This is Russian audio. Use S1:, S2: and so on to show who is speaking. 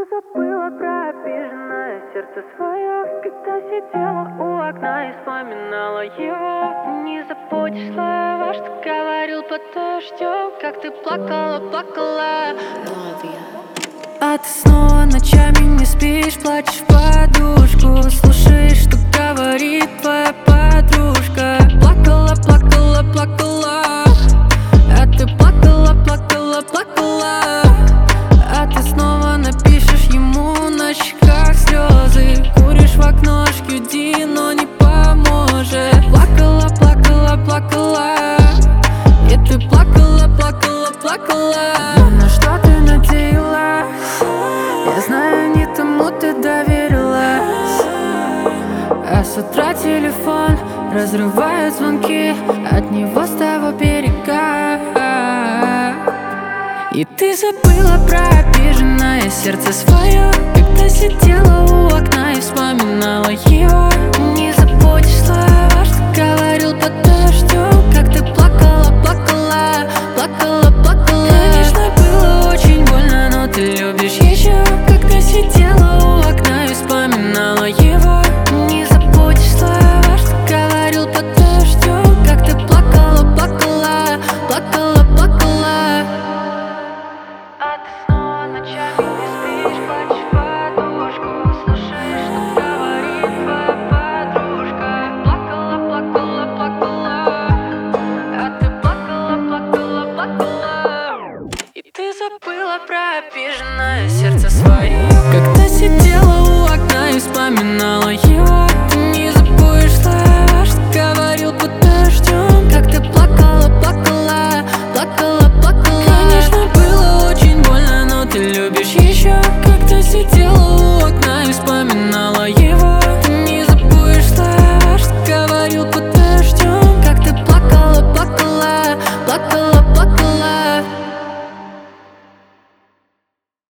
S1: забыла про обиженное сердце свое, когда сидела у окна и вспоминала его? Не забудешь слова, что говорил под дождем, как ты плакала, плакала. А ты снова ночами не спишь, плачешь в подушку, слушаешь, что говорит твоя подружка. Плакала, плакала, плакала, а ты плакала, плакала, плакала. А ты снова напишешь ему на щеках слезы, куришь в окношке, уйди, но не поможет. Плакала, плакала, плакала, и ты плакала, плакала, плакала. Но на что ты надеялась? Я знаю, не тому ты доверилась. А с утра телефон разрывает звонки, от него с того берега. И ты забыла про обиженное сердце свое, когда сидела у окна и вспоминала его. Не забудешь слова, что говорил под дождем, как ты плакала, плакала, плакала, плакала. Конечно, было очень больно, но ты любишь еще, когда сидела у окна и вспоминала его. Не забудешь слова, что говорил под дождем, как ты плакала, плакала, плакала, плакала. А ты снова ночами не спишь, плачешь в подушку, слушаешь, что говорит твоя подружка. Плакала, плакала, плакала, а ты плакала, плакала, плакала. И ты забыла про обиженное сердце свое, когда сидела у окна и вспоминала его.